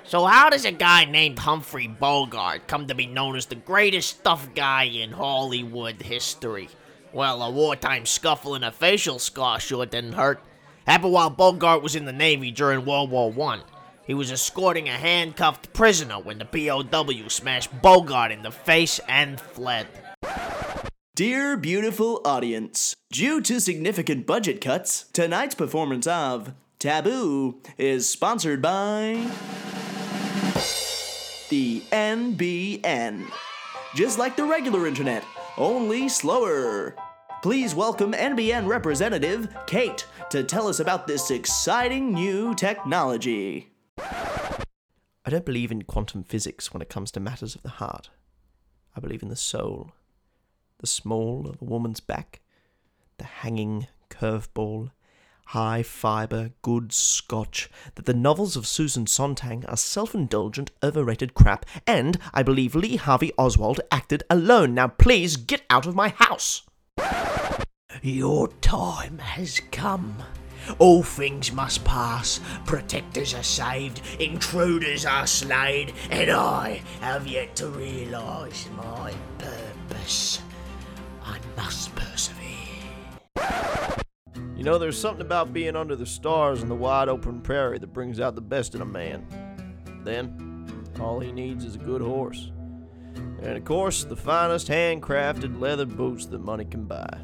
So how does a guy named Humphrey Bogart come to be known as the greatest tough guy in Hollywood history? Well, a wartime scuffle and a facial scar sure didn't hurt. Happened while Bogart was in the Navy during World War I. He was escorting a handcuffed prisoner when the POW smashed Bogart in the face and fled. Dear beautiful audience, due to significant budget cuts, tonight's performance of Taboo is sponsored by the NBN. Just like the regular internet, only slower. Please welcome NBN representative Kate to tell us about this exciting new technology. I don't believe in quantum physics when it comes to matters of the heart. I believe in the soul, the small of a woman's back, the hanging curveball, high fibre, good scotch, that the novels of Susan Sontag are self-indulgent, overrated crap, and I believe Lee Harvey Oswald acted alone. Now please get out of my house! Your time has come. All things must pass, protectors are saved, intruders are slayed, and I have yet to realise my purpose. I must persevere. You know, there's something about being under the stars in the wide open prairie that brings out the best in a man. Then, all he needs is a good horse. And of course, the finest handcrafted leather boots that money can buy.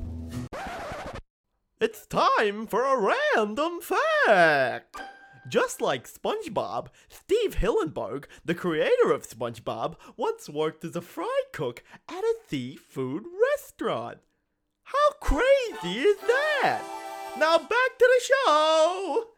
It's time for a random fact! Just like SpongeBob, Steve Hillenburg, the creator of SpongeBob, once worked as a fry cook at a seafood restaurant. How crazy is that? Now back to the show!